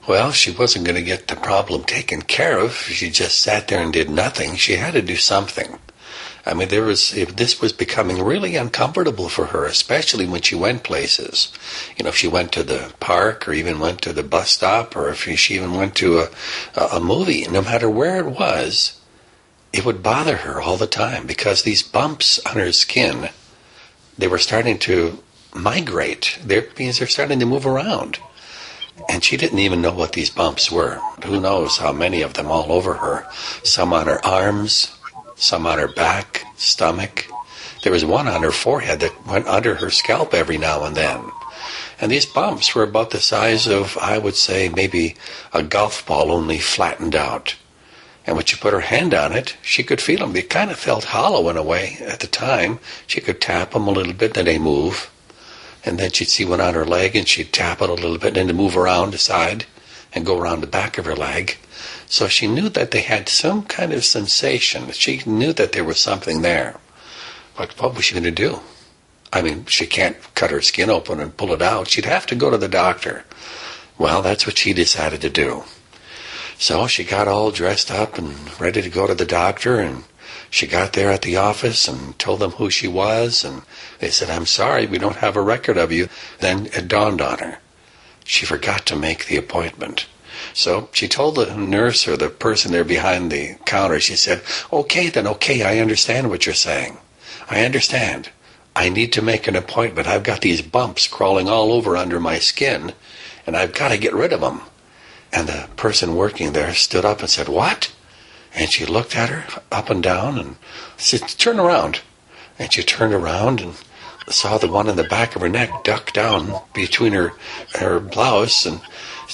Well, she wasn't going to get the problem taken care of. She just sat there and did nothing. She had to do something. I mean, this was becoming really uncomfortable for her, especially when she went places. If she went to the park or even went to the bus stop, or if she even went to a movie, no matter where it was, it would bother her all the time because these bumps on her skin, they were starting to migrate. They're starting to move around. And she didn't even know what these bumps were. Who knows how many of them all over her. Some on her arms, some on her back, stomach. There was one on her forehead that went under her scalp every now and then. And these bumps were about the size of, I would say, maybe a golf ball, only flattened out. And when she put her hand on it, she could feel them. They kind of felt hollow in a way at the time. She could tap them a little bit, then they move. And then she'd see one on her leg, and she'd tap it a little bit, and then to move around the side and go around the back of her leg. So she knew that they had some kind of sensation. She knew that there was something there. But what was she going to do? I mean, she can't cut her skin open and pull it out. She'd have to go to the doctor. Well, that's what she decided to do. So she got all dressed up and ready to go to the doctor, and she got there at the office and told them who she was, and they said, "I'm sorry, we don't have a record of you." Then it dawned on her. She forgot to make the appointment. So she told the nurse or the person there behind the counter, she said, okay, I understand what you're saying. I understand. I need to make an appointment. I've got these bumps crawling all over under my skin, and I've got to get rid of them. And the person working there stood up and said, "What?" And she looked at her up and down and said, "Turn around." And she turned around and saw the one in the back of her neck duck down between her blouse and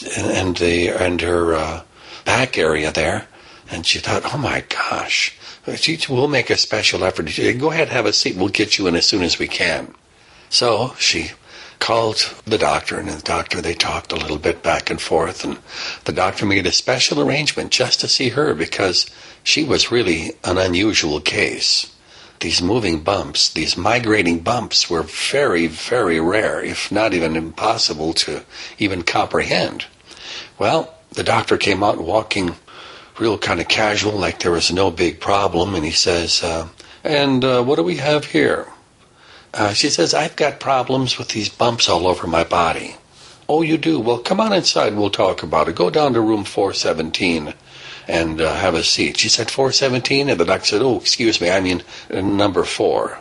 her back area there. And she thought, oh my gosh, we'll make a special effort. Go ahead, have a seat. We'll get you in as soon as we can. So she called the doctor, and the doctor, they talked a little bit back and forth, and the doctor made a special arrangement just to see her because she was really an unusual case. These moving bumps, these migrating bumps were very, very rare, if not even impossible to even comprehend. Well, the doctor came out walking real kind of casual, like there was no big problem, and he says, and what do we have here? She says, "I've got problems with these bumps all over my body." "Oh, you do? Well, come on inside. We'll talk about it. Go down to room 417 and have a seat." She said, 417? And the doctor said, "Oh, excuse me, I mean number 4.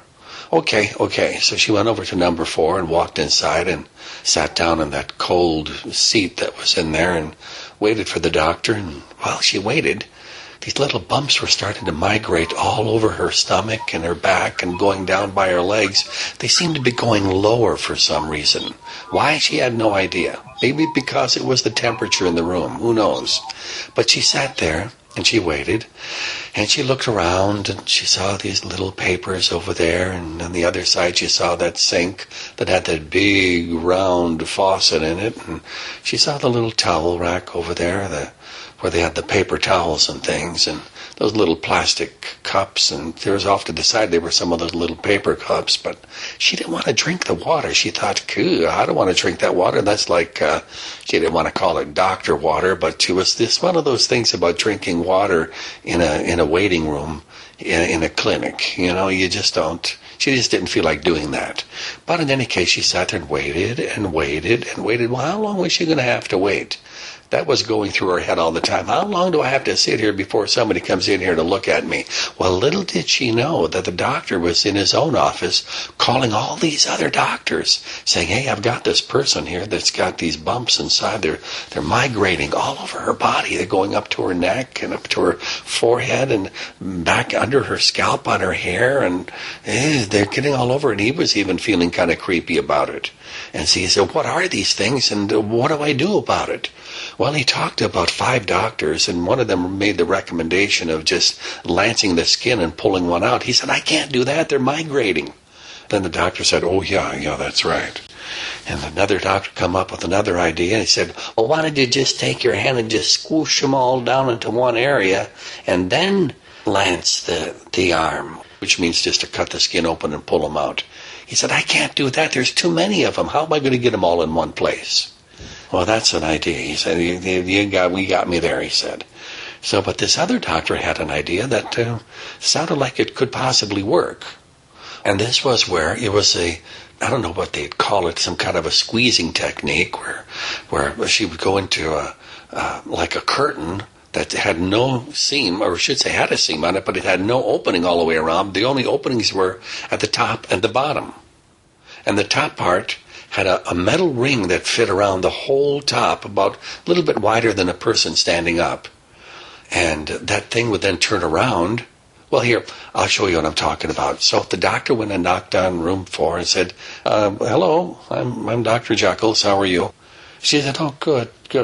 Okay. So she went over to number 4 and walked inside and sat down in that cold seat that was in there and waited for the doctor. And while she waited, these little bumps were starting to migrate all over her stomach and her back and going down by her legs. They seemed to be going lower for some reason. Why? She had no idea. Maybe because it was the temperature in the room. Who knows? But she sat there and she waited and she looked around and she saw these little papers over there, and on the other side she saw that sink that had that big round faucet in it, and she saw the little towel rack over there, where they had the paper towels and things, and those little plastic cups, and there was off to the side there were some of those little paper cups, but she didn't want to drink the water. She thought, I don't want to drink that water. That's like, she didn't want to call it doctor water, but she was this one of those things about drinking water in a waiting room, in a clinic. You just don't. She just didn't feel like doing that. But in any case, she sat there and waited and waited and waited. Well, how long was she going to have to wait? That was going through her head all the time. How long do I have to sit here before somebody comes in here to look at me? Well, little did she know that the doctor was in his own office calling all these other doctors, saying, "Hey, I've got this person here that's got these bumps inside. They're migrating all over her body. They're going up to her neck and up to her forehead and back under her scalp on her hair, and they're getting all over." And he was even feeling kind of creepy about it. And so he said, "What are these things, and what do I do about it?" Well, he talked to about 5 doctors, and one of them made the recommendation of just lancing the skin and pulling one out. He said, "I can't do that. They're migrating." Then the doctor said, "Oh, yeah, that's right." And another doctor come up with another idea, and he said, "Well, why don't you just take your hand and just squish them all down into one area, and then lance the arm," which means just to cut the skin open and pull them out. He said, "I can't do that. There's too many of them. How am I going to get them all in one place?" Well, that's an idea. He said, we got me there, he said. So, but this other doctor had an idea that sounded like it could possibly work. And this was where it was I don't know what they'd call it, some kind of a squeezing technique where she would go into like a curtain that had no seam, or I should say had a seam on it, but it had no opening all the way around. The only openings were at the top and the bottom. And the top part had a metal ring that fit around the whole top, about a little bit wider than a person standing up. And that thing would then turn around. Well, here, I'll show you what I'm talking about. So the doctor went and knocked on room 4 and said, hello, I'm Dr. Jekyll. How are you? She said, oh, good.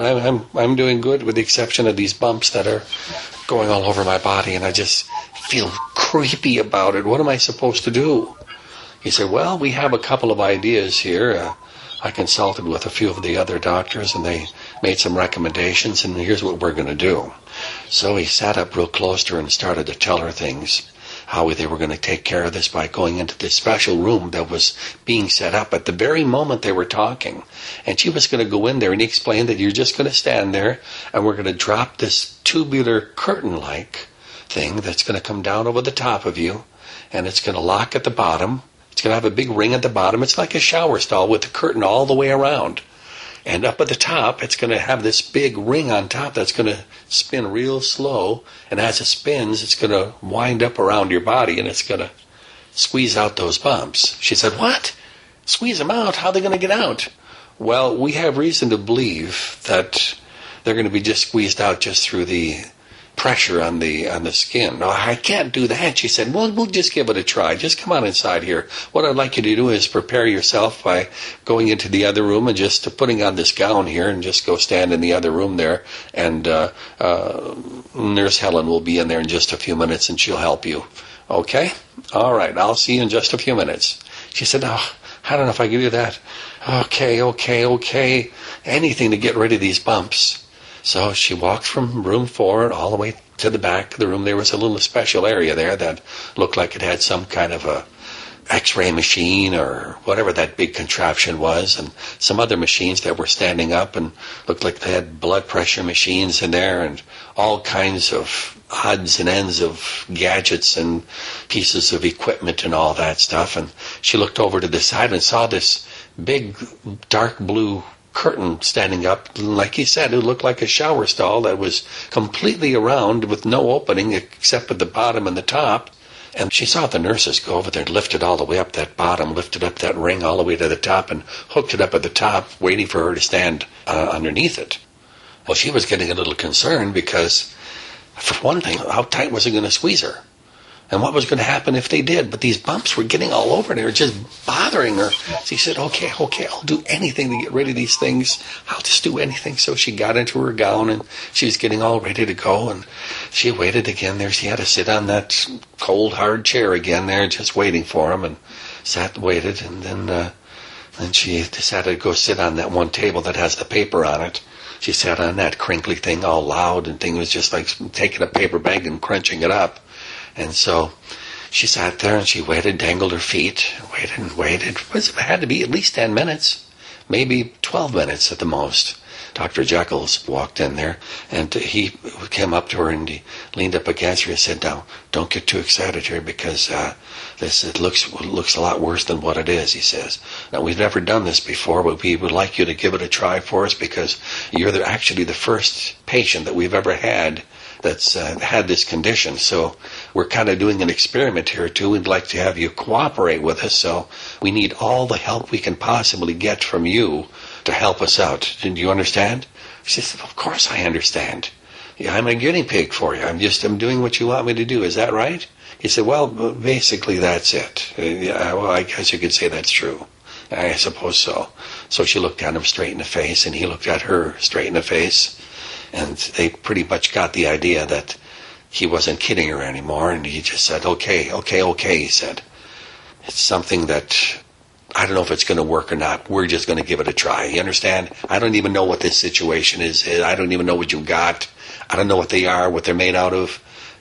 I'm doing good, with the exception of these bumps that are going all over my body, and I just feel creepy about it. What am I supposed to do? He said, well, we have a couple of ideas here. I consulted with a few of the other doctors, and they made some recommendations, and here's what we're going to do. So he sat up real close to her and started to tell her things, how they were going to take care of this by going into this special room that was being set up at the very moment they were talking. And she was going to go in there, and he explained that you're just going to stand there, and we're going to drop this tubular curtain-like thing that's going to come down over the top of you, and it's going to lock at the bottom. It's going to have a big ring at the bottom. It's like a shower stall with the curtain all the way around. And up at the top, it's going to have this big ring on top that's going to spin real slow. And as it spins, it's going to wind up around your body, and it's going to squeeze out those bumps. She said, what? Squeeze them out? How are they going to get out? Well, we have reason to believe that they're going to be just squeezed out just through the pressure on the skin. No, I can't do that. She said, well, we'll just give it a try. Just come on inside here. What I'd like you to do is prepare yourself by going into the other room and just putting on this gown here, and just go stand in the other room there. And Nurse Helen will be in there in just a few minutes, and she'll help you. Okay? All right. I'll see you in just a few minutes. She said, oh, I don't know if I can do that. Okay. Anything to get rid of these bumps. So she walked from room 4 all the way to the back of the room. There was a little special area there that looked like it had some kind of a X-ray machine or whatever that big contraption was, and some other machines that were standing up and looked like they had blood pressure machines in there, and all kinds of odds and ends of gadgets and pieces of equipment and all that stuff. And she looked over to the side and saw this big dark blue curtain standing up, like he said. It looked like a shower stall that was completely around with no opening except at the bottom and the top. And she saw the nurses go over there and lift it all the way up that bottom, lifted up that ring all the way to the top, and hooked it up at the top, waiting for her to stand underneath it. Well, she was getting a little concerned because, for one thing, how tight was it going to squeeze her? And what was going to happen if they did? But these bumps were getting all over her, just bothering her. So she said, okay, I'll do anything to get rid of these things. I'll just do anything. So she got into her gown, and she was getting all ready to go. And she waited again there. She had to sit on that cold, hard chair again there, just waiting for him, and waited. And then she decided to go sit on that one table that has the paper on it. She sat on that crinkly thing all loud, and thing was just like taking a paper bag and crunching it up. And so she sat there and she waited, dangled her feet, waited. It had to be at least 10 minutes, maybe 12 minutes at the most. Dr. Jekyll's walked in there, and he came up to her and he leaned up against her and said, now, don't get too excited here, because it looks a lot worse than what it is, he says. Now, we've never done this before, but we would like you to give it a try for us, because you're actually the first patient that we've ever had that's had this condition. So we're kind of doing an experiment here too. We'd like to have you cooperate with us, so we need all the help we can possibly get from you to help us out. Do you understand? She said, of course I understand. Yeah, I'm a guinea pig for you. I'm doing what you want me to do. Is that right? He said, well, basically that's it. Yeah, well, I guess you could say that's true. I suppose so. So she looked at him straight in the face, and he looked at her straight in the face. And they pretty much got the idea that he wasn't kidding her anymore, and he just said, okay, he said. It's something that I don't know if it's going to work or not. We're just going to give it a try. You understand? I don't even know what this situation is. I don't even know what you got. I don't know what they are, what they're made out of.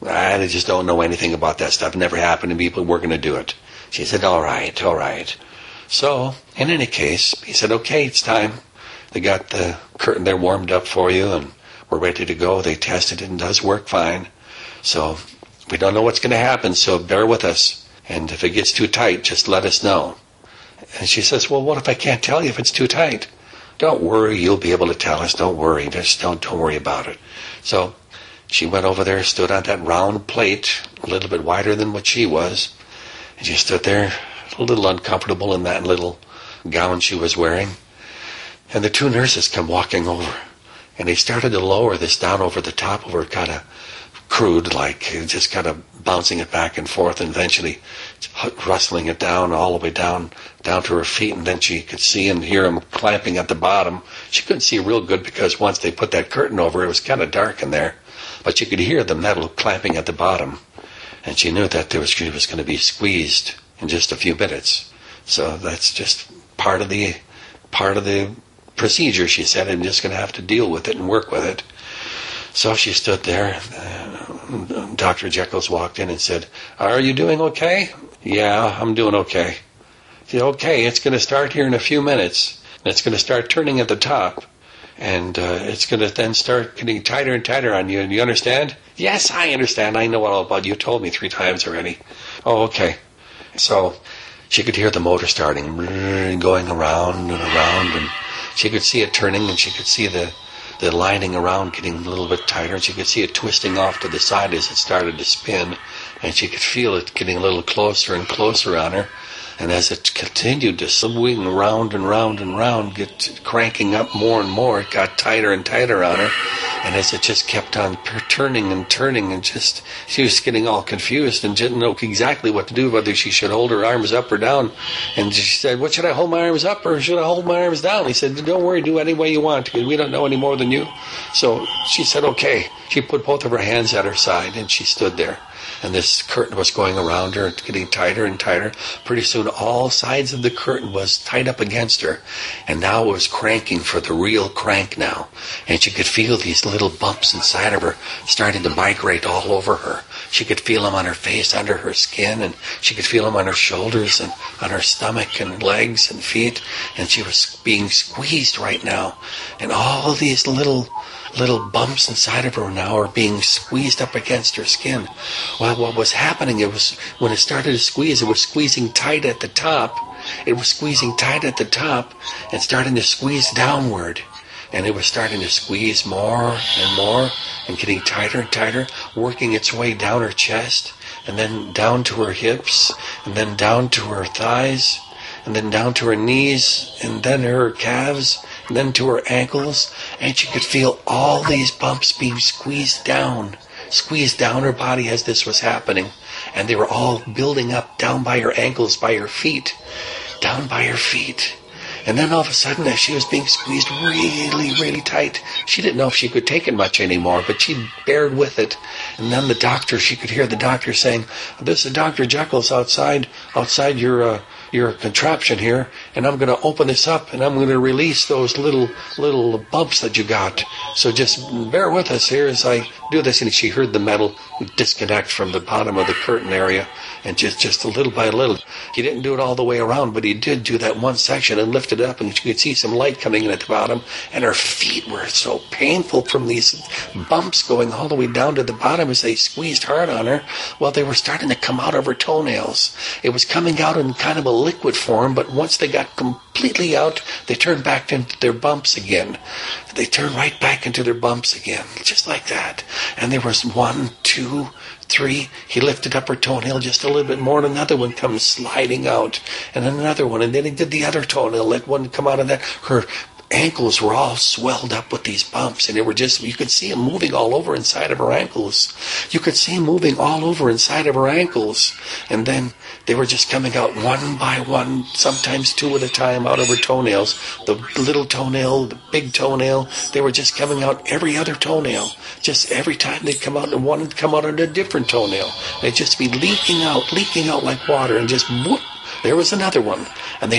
I just don't know anything about that stuff. It never happened to me, but we're going to do it. She said, all right. So, in any case, he said, okay, it's time. they got the curtain there warmed up for you, and we're ready to go. They tested it and does work fine. So we don't know what's going to happen, so bear with us. And if it gets too tight, just let us know. And she says, well, what if I can't tell you if it's too tight? Don't worry, you'll be able to tell us. Don't worry, just don't worry about it. So she went over there, stood on that round plate, a little bit wider than what she was. And she stood there, a little uncomfortable in that little gown she was wearing. And the two nurses come walking over. And they started to lower this down over the top of her, kind of crude, like just kind of bouncing it back and forth, and eventually rustling it down all the way down to her feet. And then she could see and hear them clamping at the bottom. She couldn't see real good because once they put that curtain over, it was kind of dark in there. But you could hear the metal clamping at the bottom. And she knew that she was going to be squeezed in just a few minutes. So that's just part of the procedure, she said. I'm just going to have to deal with it and work with it. So she stood there. Dr. Jekyll's walked in and said, are you doing okay? Yeah, I'm doing okay. He said, okay, it's going to start here in a few minutes. And it's going to start turning at the top. And it's going to then start getting tighter and tighter on you. And you understand? Yes, I understand. I know all about it. You told me 3 times already. Oh, okay. So she could hear the motor starting, going around and around. And she could see it turning, and she could see the lining around getting a little bit tighter, and she could see it twisting off to the side as it started to spin, and she could feel it getting a little closer and closer on her. And as it continued to swing round and round and round, get cranking up more and more, it got tighter and tighter on her. And as it just kept on turning and turning, and just, she was getting all confused and didn't know exactly what to do, whether she should hold her arms up or down. And she said, what, should I hold my arms up or should I hold my arms down? He said, don't worry, do any way you want, because we don't know any more than you. So she said, okay. She put both of her hands at her side, and she stood there. And this curtain was going around her, getting tighter and tighter. Pretty soon, all sides of the curtain was tied up against her. And now it was cranking for the real crank now. And she could feel these little bumps inside of her starting to migrate all over her. She could feel them on her face, under her skin, and she could feel them on her shoulders and on her stomach and legs and feet. And she was being squeezed right now. And all these little bumps inside of her now are being squeezed up against her skin. Well, what was happening, it was when it started to squeeze, it was squeezing tight at the top. It was squeezing tight at the top and starting to squeeze downward. And it was starting to squeeze more and more and getting tighter and tighter, working its way down her chest and then down to her hips and then down to her thighs and then down to her knees and then her calves and then to her ankles. And she could feel all these bumps being squeezed down her body as this was happening. And they were all building up down by her ankles, by her feet, down by her feet. And then all of a sudden, as she was being squeezed really, really tight, she didn't know if she could take it much anymore, but she bared with it. And then she could hear the doctor saying, this is Dr. Jekyll's outside your contraption here, and I'm going to open this up, and I'm going to release those little bumps that you got. So just bear with us here as I do this. And she heard the metal disconnect from the bottom of the curtain area, and just a little by little. He didn't do it all the way around, but he did do that one section and lift it up, and she could see some light coming in at the bottom, and her feet were so painful from these bumps going all the way down to the bottom as they squeezed hard on her. Well, they were starting to come out of her toenails. It was coming out in kind of a liquid form, but once they got completely out, they turned back into their bumps again. They turned right back into their bumps again, just like that. And there was 1, 2, 3. He lifted up her toenail just a little bit more, and another one comes sliding out, and another one, and then he did the other toenail, let one come out of that. Her ankles were all swelled up with these bumps, and they were just, you could see them moving all over inside of her ankles. You could see them moving all over inside of her ankles. And then they were just coming out one by one, sometimes 2 at a time, out of her toenails. The little toenail, the big toenail, they were just coming out every other toenail. Just every time they'd come out, and one would come out on a different toenail. They'd just be leaking out like water, and just whoop, there was another one. And they had to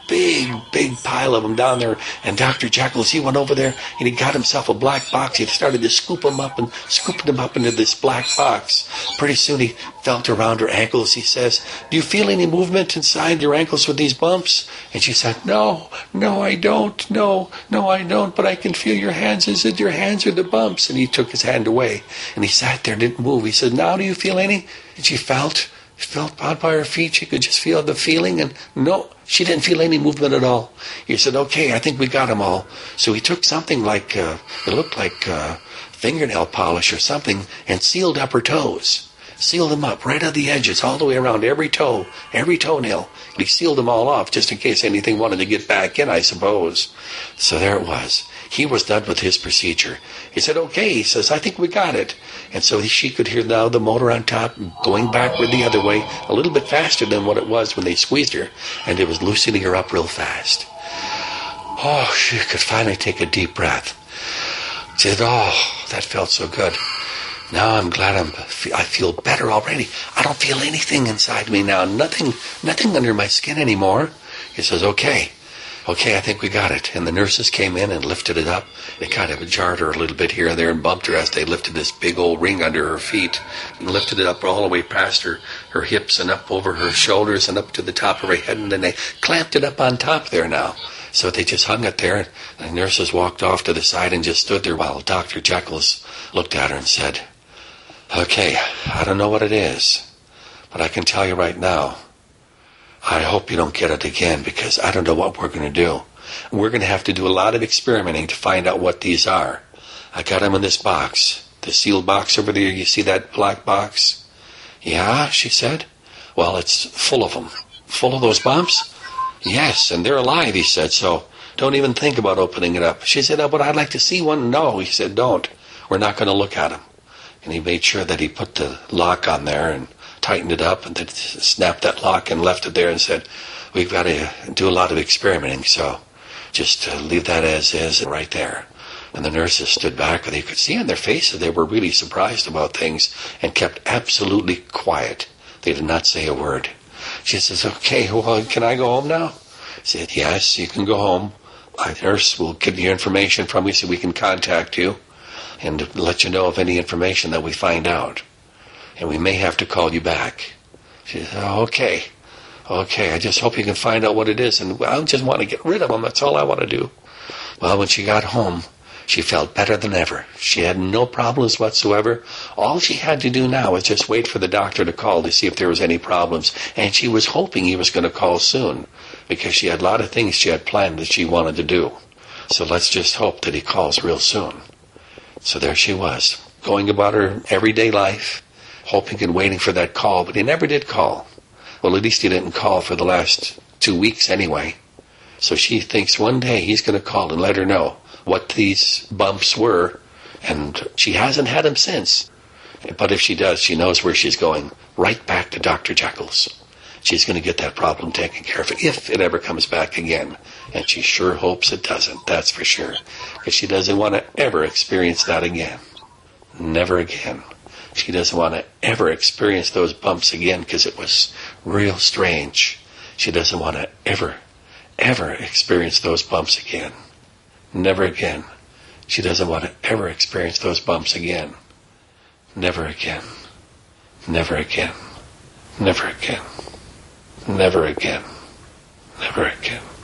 big pile of them down there. And Dr. Jekyll, he went over there and he got himself a black box. He started to scoop them up and scooping them up into this black box. Pretty soon he felt around her ankles. He says, "Do you feel any movement inside your ankles with these bumps?" And she said, No, I don't. No, I don't. But I can feel your hands. Is it your hands or the bumps? And he took his hand away and he sat there, didn't move. He said, "Now do you feel any?" And she felt out by her feet. She could just feel the feeling, and no, she didn't feel any movement at all. He said, "Okay, I think we got them all." So he took something like, it looked like fingernail polish or something, and sealed up her toes. Sealed them up right at the edges, all the way around every toe, every toenail. He sealed them all off just in case anything wanted to get back in, I suppose. So there it was. He was done with his procedure. He said, "Okay," he says, "I think we got it." And so she could hear now the motor on top going backward the other way, a little bit faster than what it was when they squeezed her, and it was loosening her up real fast. Oh, she could finally take a deep breath. She said, "Oh, that felt so good. Now I'm glad I feel better already. I don't feel anything inside me now, nothing under my skin anymore." He says, Okay, I think we got it. And the nurses came in and lifted it up. They kind of jarred her a little bit here and there and bumped her as they lifted this big old ring under her feet and lifted it up all the way past her hips and up over her shoulders and up to the top of her head, and then they clamped it up on top there now. So they just hung it there, and the nurses walked off to the side and just stood there while Dr. Jekyll's looked at her and said, "Okay, I don't know what it is, but I can tell you right now, I hope you don't get it again, because I don't know what we're going to do. We're going to have to do a lot of experimenting to find out what these are. I got them in this box, the sealed box over there. You see that black box?" "Yeah," she said. "Well, it's full of them." "Full of those bumps?" "Yes, and they're alive," he said, "so don't even think about opening it up." She said, "Oh, but I'd like to see one." "No," he said, "don't. We're not going to look at them." And he made sure that he put the lock on there and tightened it up and then snapped that lock and left it there and said, "We've got to do a lot of experimenting, so just leave that as is right there." And the nurses stood back, and you could see on their faces they were really surprised about things and kept absolutely quiet. They did not say a word. She says, "Okay, well, can I go home now?" I said, "Yes, you can go home. My nurse will get the information from you so we can contact you and let you know of any information that we find out. And we may have to call you back." She said, "Oh, okay, I just hope you can find out what it is, and I just want to get rid of them. That's all I want to do." Well, when she got home, she felt better than ever. She had no problems whatsoever. All she had to do now was just wait for the doctor to call to see if there was any problems, and she was hoping he was going to call soon, because she had a lot of things she had planned that she wanted to do. So let's just hope that he calls real soon. So there she was, going about her everyday life, hoping and waiting for that call, but he never did call. Well, at least he didn't call for the last 2 weeks anyway. So she thinks one day he's going to call and let her know what these bumps were, and she hasn't had them since. But if she does, she knows where she's going, right back to Dr. Jekyll's. She's going to get that problem taken care of if it ever comes back again. And she sure hopes it doesn't, that's for sure. Because she doesn't want to ever experience that again. Never again. She doesn't want to ever experience those bumps again, because it was real strange. She doesn't want to ever experience those bumps again. Never again. She doesn't want to ever experience those bumps again. Never again. Never again. Never again. Never again. Never again.